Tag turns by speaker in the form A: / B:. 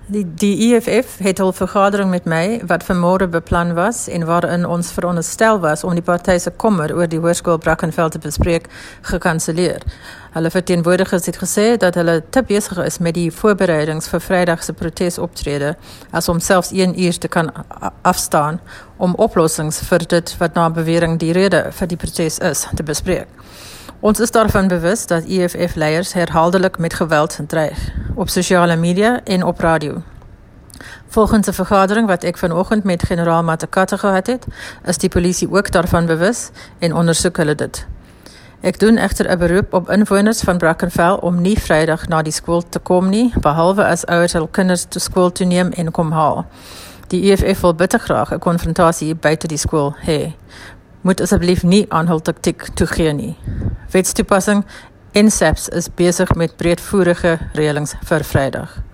A: Die EFF het hul vergadering met my, wat vanmôre beplan was en waarin ons veronderstel was om die party se kommer oor die hoërskool Brackenfell te bespreek, gekanselleer. Hulle verteenwoordigers het gesê dat hulle te besig is met die voorbereidings vir Vrydag se protesoptrede, as om selfs 1 uur te kan afstaan om oplossings vir dit wat na bewering die rede vir die protes is, te bespreek. Ons is daarvan bewus dat EFF-leiers herhaaldelik met geweld dreig, op sosiale media en op radio. Volgens 'n vergadering wat ek vanoggend met generaal Matekate gehad het, is die polisie ook daarvan bewus en ondersoek hulle dit. Ek doen egter 'n beroep op inwoners van Brackenfell om nie Vrydag na die skool te kom nie, behalwe as ouers hul kinders te skool toe neem en kom haal. Die EFF wil bitter graag 'n konfrontasie buite die skool hê. Moet asseblief nie aan hul taktiek toegee nie. Wetstoepassing en SAPS is besig met breedvoerige reëlings vir Vrydag.